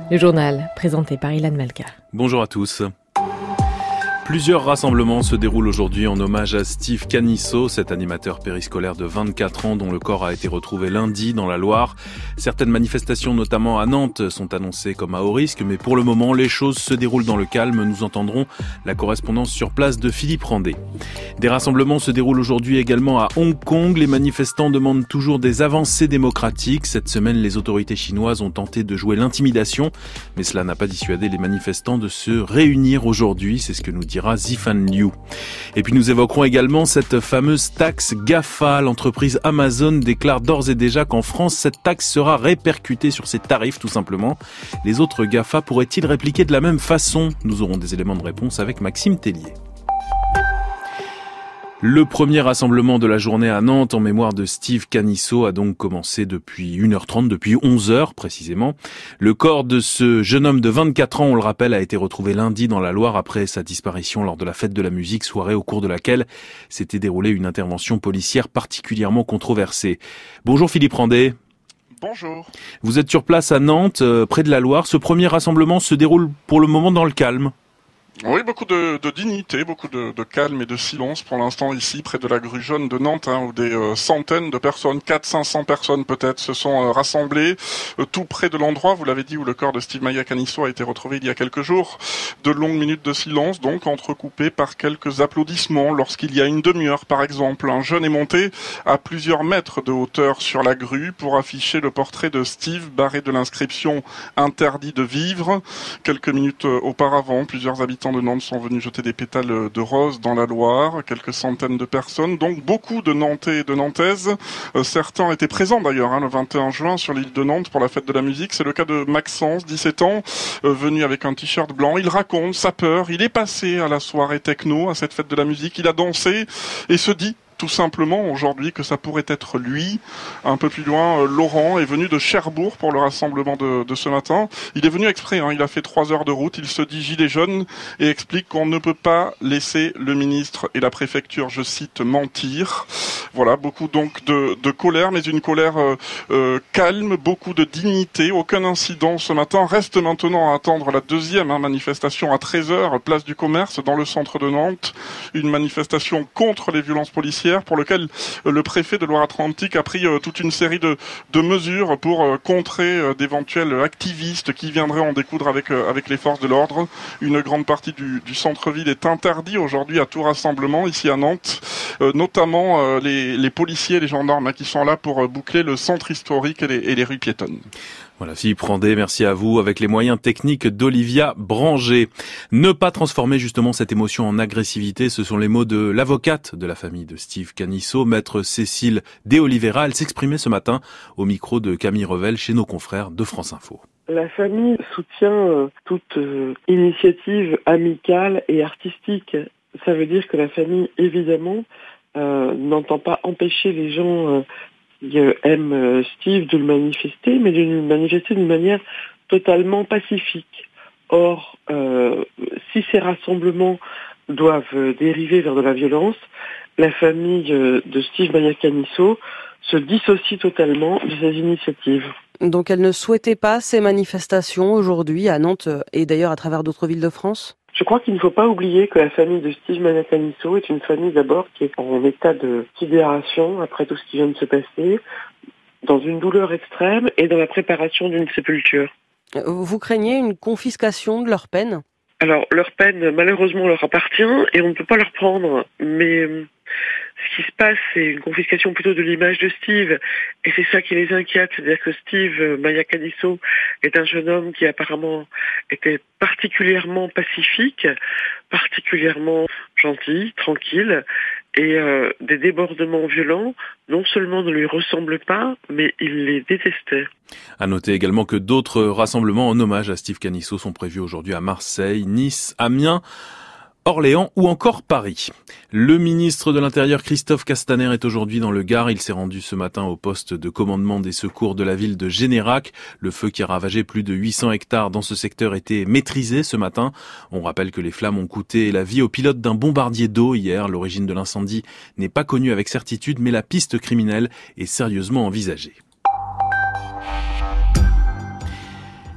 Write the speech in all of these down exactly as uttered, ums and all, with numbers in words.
Le journal présenté par Ilan Malka. Bonjour à tous. Plusieurs rassemblements se déroulent aujourd'hui en hommage à Steve Canisso, cet animateur périscolaire de vingt-quatre ans dont le corps a été retrouvé lundi dans la Loire. Certaines manifestations, notamment à Nantes, sont annoncées comme à haut risque, mais pour le moment, les choses se déroulent dans le calme. Nous entendrons la correspondance sur place de Philippe Randé. Des rassemblements se déroulent aujourd'hui également à Hong Kong. Les manifestants demandent toujours des avancées démocratiques. Cette semaine, les autorités chinoises ont tenté de jouer l'intimidation, mais cela n'a pas dissuadé les manifestants de se réunir aujourd'hui. C'est ce que nous dit dira Zifan Liu. Et puis nous évoquerons également cette fameuse taxe GAFA. L'entreprise Amazon déclare d'ores et déjà qu'en France, cette taxe sera répercutée sur ses tarifs, tout simplement. Les autres GAFA pourraient-ils répliquer de la même façon? Nous aurons des éléments de réponse avec Maxime Tellier. Le premier rassemblement de la journée à Nantes en mémoire de Steve Canisso a donc commencé depuis une heure trente, depuis onze heures précisément. Le corps de ce jeune homme de vingt-quatre ans, on le rappelle, a été retrouvé lundi dans la Loire après sa disparition lors de la fête de la musique, soirée au cours de laquelle s'était déroulée une intervention policière particulièrement controversée. Bonjour Philippe Randé. Bonjour. Vous êtes sur place à Nantes, euh, près de la Loire. Ce premier rassemblement se déroule pour le moment dans le calme. Oui, beaucoup de, de dignité, beaucoup de, de calme et de silence pour l'instant ici, près de la grue jaune de Nantes, hein, où des euh, centaines de personnes, quatre cents à cinq cents personnes peut-être, se sont euh, rassemblées, euh, tout près de l'endroit, vous l'avez dit, où le corps de Steve Maya Canisso a été retrouvé il y a quelques jours. De longues minutes de silence, donc, entrecoupées par quelques applaudissements. Lorsqu'il y a une demi-heure, par exemple, un jeune est monté à plusieurs mètres de hauteur sur la grue pour afficher le portrait de Steve, barré de l'inscription « Interdit de vivre ». Quelques minutes euh, auparavant, plusieurs habitants de Nantes sont venus jeter des pétales de rose dans la Loire, quelques centaines de personnes, donc beaucoup de Nantais et de Nantaises. Euh, certains étaient présents d'ailleurs hein, le vingt et un juin sur l'île de Nantes pour la fête de la musique. C'est le cas de Maxence, dix-sept ans, euh, venu avec un t-shirt blanc. Il raconte sa peur, il est passé à la soirée techno, à cette fête de la musique, il a dansé et se dit tout simplement aujourd'hui que ça pourrait être lui. Un peu plus loin, euh, Laurent est venu de Cherbourg pour le rassemblement de, de ce matin. Il est venu exprès, hein, il a fait trois heures de route, il se dit gilet jaune et explique qu'on ne peut pas laisser le ministre et la préfecture, je cite, mentir. Voilà, beaucoup donc de, de colère, mais une colère euh, euh, calme, beaucoup de dignité, aucun incident ce matin. Reste maintenant à attendre la deuxième hein, manifestation à treize heures, place du commerce dans le centre de Nantes. Une manifestation contre les violences policières, pour lequel le préfet de Loire-Atlantique a pris euh, toute une série de, de mesures pour euh, contrer euh, d'éventuels activistes qui viendraient en découdre avec, euh, avec les forces de l'ordre. Une grande partie du, du centre-ville est interdite aujourd'hui à tout rassemblement ici à Nantes, euh, notamment euh, les, les policiers et les gendarmes hein, qui sont là pour euh, boucler le centre historique et les, et les rues piétonnes. Voilà, Philippe Randé, merci à vous, avec les moyens techniques d'Olivia Branger. Ne pas transformer justement cette émotion en agressivité, ce sont les mots de l'avocate de la famille de Steve Canisso, maître Cécile De Oliveira. Elle s'exprimait ce matin au micro de Camille Revel chez nos confrères de France Info. La famille soutient euh, toute euh, initiative amicale et artistique. Ça veut dire que la famille, évidemment, euh, n'entend pas empêcher les gens euh, qui euh, aiment euh, Steve de le manifester, mais de le manifester d'une manière totalement pacifique. Or, euh, si ces rassemblements doivent euh, dériver vers de la violence, la famille euh, de Steve Maya Canisso se dissocie totalement de ces initiatives. Donc elle ne souhaitait pas ces manifestations aujourd'hui à Nantes et d'ailleurs à travers d'autres villes de France ? Je crois qu'il ne faut pas oublier que la famille de Steve Maya Canisso est une famille d'abord qui est en état de sidération après tout ce qui vient de se passer, dans une douleur extrême et dans la préparation d'une sépulture. Vous craignez une confiscation de leur peine ? Alors, leur peine, malheureusement, leur appartient et on ne peut pas leur prendre. Mais euh, ce qui se passe, c'est une confiscation plutôt de l'image de Steve. Et c'est ça qui les inquiète. C'est-à-dire que Steve euh, Maya Canisso est un jeune homme qui apparemment était particulièrement pacifique, particulièrement gentil, tranquille. Et euh, des débordements violents, non seulement ne lui ressemblent pas, mais il les détestait. À noter également que d'autres rassemblements en hommage à Steve Canisso sont prévus aujourd'hui à Marseille, Nice, Amiens, Orléans ou encore Paris. Le ministre de l'Intérieur Christophe Castaner est aujourd'hui dans le Gard. Il s'est rendu ce matin au poste de commandement des secours de la ville de Générac. Le feu qui a ravagé plus de huit cents hectares dans ce secteur était maîtrisé ce matin. On rappelle que les flammes ont coûté la vie au pilote d'un bombardier d'eau hier. L'origine de l'incendie n'est pas connue avec certitude, mais la piste criminelle est sérieusement envisagée.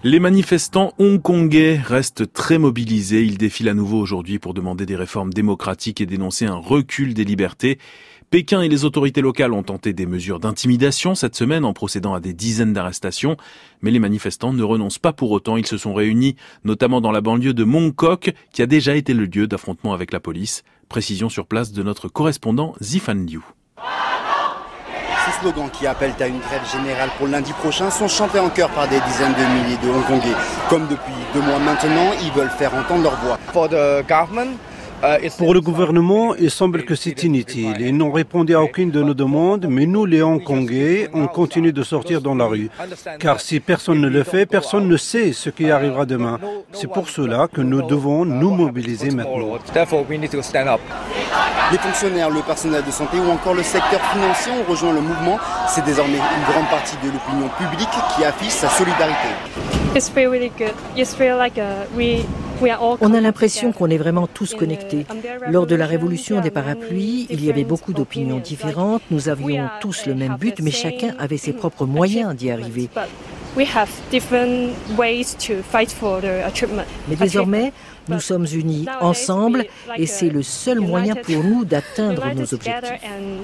Les manifestants hongkongais restent très mobilisés. Ils défilent à nouveau aujourd'hui pour demander des réformes démocratiques et dénoncer un recul des libertés. Pékin et les autorités locales ont tenté des mesures d'intimidation cette semaine en procédant à des dizaines d'arrestations. Mais les manifestants ne renoncent pas pour autant. Ils se sont réunis notamment dans la banlieue de Mongkok, qui a déjà été le lieu d'affrontements avec la police. Précision sur place de notre correspondant Zifan Liu. Ces slogans qui appellent à une grève générale pour lundi prochain sont chantés en chœur par des dizaines de milliers de Hongkongais. Comme depuis deux mois maintenant, ils veulent faire entendre leur voix. Pour le gouvernement, il semble que c'est inutile. Ils n'ont répondu à aucune de nos demandes, mais nous, les Hongkongais, on continue de sortir dans la rue. Car si personne ne le fait, personne ne sait ce qui arrivera demain. C'est pour cela que nous devons nous mobiliser maintenant. Les fonctionnaires, le personnel de santé ou encore le secteur financier ont rejoint le mouvement. C'est désormais une grande partie de l'opinion publique qui affiche sa solidarité. On a l'impression qu'on est vraiment tous connectés. Lors de la révolution des parapluies, il y avait beaucoup d'opinions différentes. Nous avions tous le même but, mais chacun avait ses propres moyens d'y arriver. Mais désormais, nous sommes unis ensemble et c'est le seul moyen pour nous d'atteindre nos objectifs.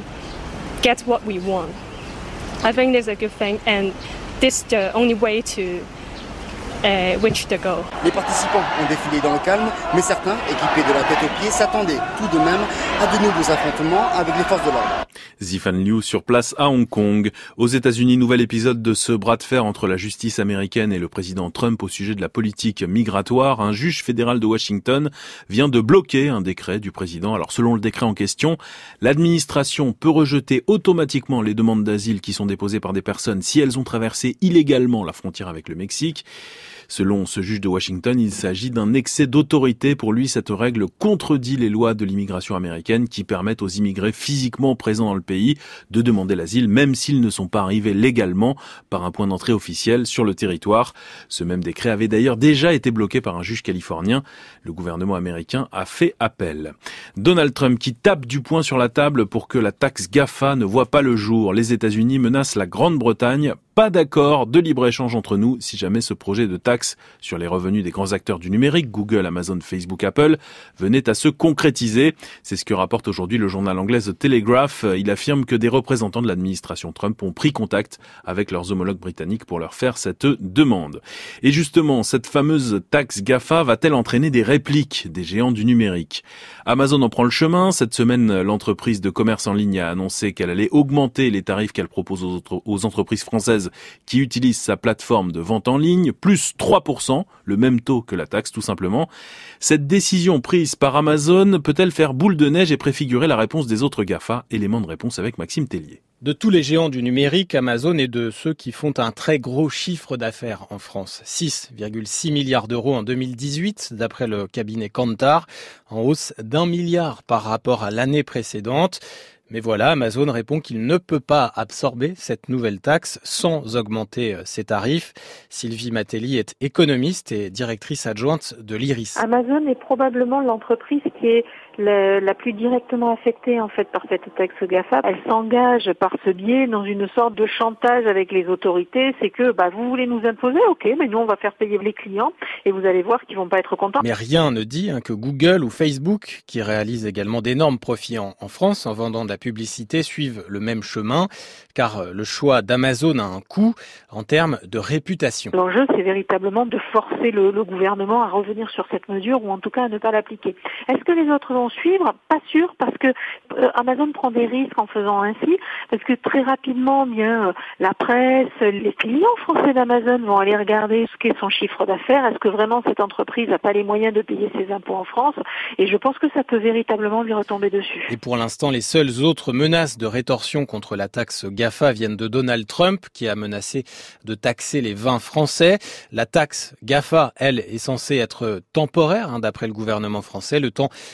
Les participants ont défilé dans le calme, mais certains, équipés de la tête aux pieds, s'attendaient tout de même à de nouveaux affrontements avec les forces de l'ordre. Zifan Liu sur place à Hong Kong. Aux États-Unis, nouvel épisode de ce bras de fer entre la justice américaine et le président Trump au sujet de la politique migratoire. Un juge fédéral de Washington vient de bloquer un décret du président. Alors, selon le décret en question, l'administration peut rejeter automatiquement les demandes d'asile qui sont déposées par des personnes si elles ont traversé illégalement la frontière avec le Mexique. Selon ce juge de Washington, il s'agit d'un excès d'autorité. Pour lui, cette règle contredit les lois de l'immigration américaine qui permettent aux immigrés physiquement présents dans le pays de demander l'asile, même s'ils ne sont pas arrivés légalement par un point d'entrée officiel sur le territoire. Ce même décret avait d'ailleurs déjà été bloqué par un juge californien. Le gouvernement américain a fait appel. Donald Trump qui tape du poing sur la table pour que la taxe GAFA ne voit pas le jour. Les États-Unis menacent la Grande-Bretagne. Pas d'accord de libre-échange entre nous si jamais ce projet de taxe sur les revenus des grands acteurs du numérique, Google, Amazon, Facebook, Apple, venait à se concrétiser. C'est ce que rapporte aujourd'hui le journal anglais The Telegraph. Il affirme que des représentants de l'administration Trump ont pris contact avec leurs homologues britanniques pour leur faire cette demande. Et justement, cette fameuse taxe GAFA va-t-elle entraîner des répliques des géants du numérique ? Amazon en prend le chemin. Cette semaine, l'entreprise de commerce en ligne a annoncé qu'elle allait augmenter les tarifs qu'elle propose aux, autres, aux entreprises françaises qui utilisent sa plateforme de vente en ligne, plus trois pour cent, le même taux que la taxe tout simplement. Cette décision prise par Amazon peut-elle faire boule de neige et préfigurer la réponse des autres GAFA ? Élément de réponse avec Maxime Tellier. De tous les géants du numérique, Amazon est de ceux qui font un très gros chiffre d'affaires en France. six virgule six milliards d'euros en deux mille dix-huit, d'après le cabinet Kantar, en hausse d'un milliard par rapport à l'année précédente. Mais voilà, Amazon répond qu'il ne peut pas absorber cette nouvelle taxe sans augmenter ses tarifs. Sylvie Matelli est économiste et directrice adjointe de l'Iris. Amazon est probablement l'entreprise qui est la, la plus directement affectée en fait par cette taxe GAFA. Elle s'engage par ce biais dans une sorte de chantage avec les autorités. C'est que bah, vous voulez nous imposer, ok, mais nous on va faire payer les clients et vous allez voir qu'ils vont pas être contents. Mais rien ne dit hein, que Google ou Facebook, qui réalisent également d'énormes profits en, en France en vendant de la publicité, suivent le même chemin, car le choix d'Amazon a un coût en termes de réputation. L'enjeu, c'est véritablement de forcer le, le gouvernement à revenir sur cette mesure ou en tout cas à ne pas l'appliquer. Est-ce que les autres vont suivre ? Pas sûr, parce que euh, Amazon prend des risques en faisant ainsi, parce que très rapidement, bien euh, la presse, les clients français d'Amazon vont aller regarder ce qu'est son chiffre d'affaires. Est-ce que vraiment cette entreprise n'a pas les moyens de payer ses impôts en France ? Et je pense que ça peut véritablement lui retomber dessus. Et pour l'instant, les seules autres menaces de rétorsion contre la taxe GAFA viennent de Donald Trump, qui a menacé de taxer les vins français. La taxe GAFA, elle, est censée être temporaire, hein, d'après le gouvernement français, le temps de trouver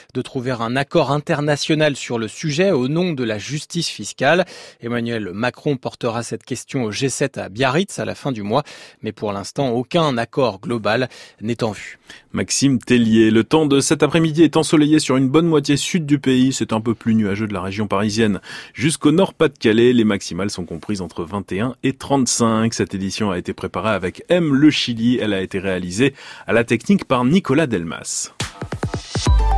vers un accord international sur le sujet au nom de la justice fiscale. Emmanuel Macron portera cette question au G sept à Biarritz à la fin du mois, mais pour l'instant, aucun accord global n'est en vue. Maxime Tellier, le temps de cet après-midi est ensoleillé sur une bonne moitié sud du pays. C'est un peu plus nuageux de la région parisienne jusqu'au Nord-Pas-de-Calais. Les maximales sont comprises entre vingt et un et trente-cinq. Cette édition a été préparée avec M Le Chili. Elle a été réalisée à la technique par Nicolas Delmas.